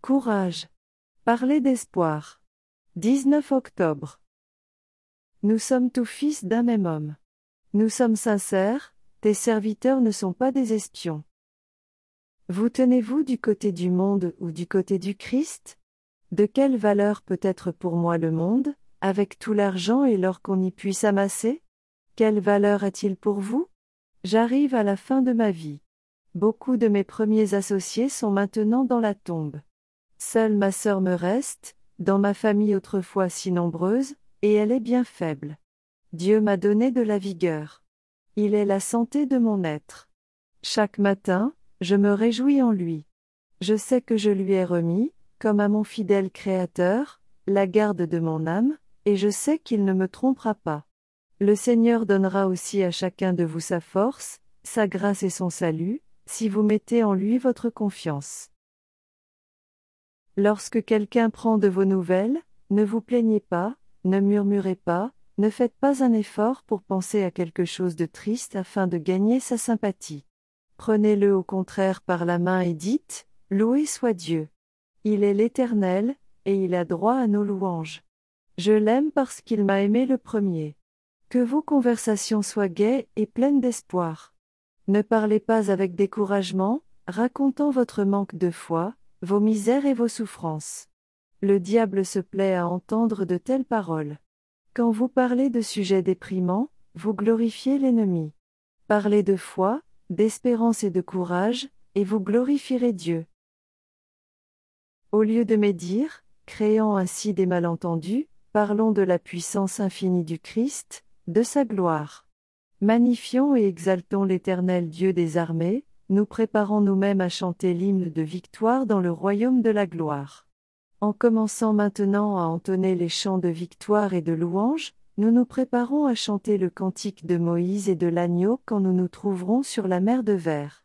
Courage. Parlez d'espoir. 19 octobre. Nous sommes tous fils d'un même homme. Nous sommes sincères, tes serviteurs ne sont pas des espions. Vous tenez-vous du côté du monde ou du côté du Christ? De quelle valeur peut être pour moi le monde, avec tout l'argent et l'or qu'on y puisse amasser? Quelle valeur a-t-il pour vous? J'arrive à la fin de ma vie. Beaucoup de mes premiers associés sont maintenant dans la tombe. Seule ma sœur me reste, dans ma famille autrefois si nombreuse, et elle est bien faible. Dieu m'a donné de la vigueur. Il est la santé de mon être. Chaque matin, je me réjouis en lui. Je sais que je lui ai remis, comme à mon fidèle Créateur, la garde de mon âme, et je sais qu'il ne me trompera pas. Le Seigneur donnera aussi à chacun de vous sa force, sa grâce et son salut, si vous mettez en lui votre confiance. Lorsque quelqu'un prend de vos nouvelles, ne vous plaignez pas, ne murmurez pas, ne faites pas un effort pour penser à quelque chose de triste afin de gagner sa sympathie. Prenez-le au contraire par la main et dites, « Loué soit Dieu. Il est l'Éternel, et il a droit à nos louanges. Je l'aime parce qu'il m'a aimé le premier. » Que vos conversations soient gaies et pleines d'espoir. Ne parlez pas avec découragement, racontant votre manque de foi, vos misères et vos souffrances. Le diable se plaît à entendre de telles paroles. Quand vous parlez de sujets déprimants, vous glorifiez l'ennemi. Parlez de foi, d'espérance et de courage, et vous glorifierez Dieu. Au lieu de médire, créant ainsi des malentendus, parlons de la puissance infinie du Christ, de sa gloire. Magnifions et exaltons l'Éternel Dieu des armées, nous préparons nous-mêmes à chanter l'hymne de victoire dans le royaume de la gloire. En commençant maintenant à entonner les chants de victoire et de louange, nous nous préparons à chanter le cantique de Moïse et de l'agneau quand nous nous trouverons sur la mer de verre.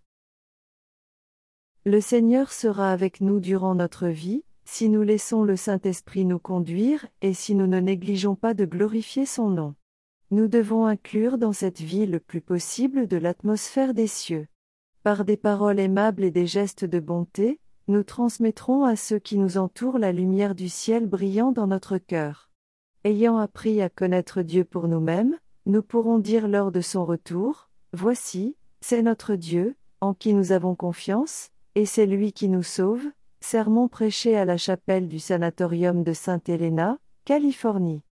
Le Seigneur sera avec nous durant notre vie, si nous laissons le Saint-Esprit nous conduire et si nous ne négligeons pas de glorifier son nom. Nous devons inclure dans cette vie le plus possible de l'atmosphère des cieux. Par des paroles aimables et des gestes de bonté, nous transmettrons à ceux qui nous entourent la lumière du ciel brillant dans notre cœur. Ayant appris à connaître Dieu pour nous-mêmes, nous pourrons dire lors de son retour, « Voici, c'est notre Dieu, en qui nous avons confiance, et c'est lui qui nous sauve ». Sermon prêché à la chapelle du sanatorium de Sainte Helena, Californie.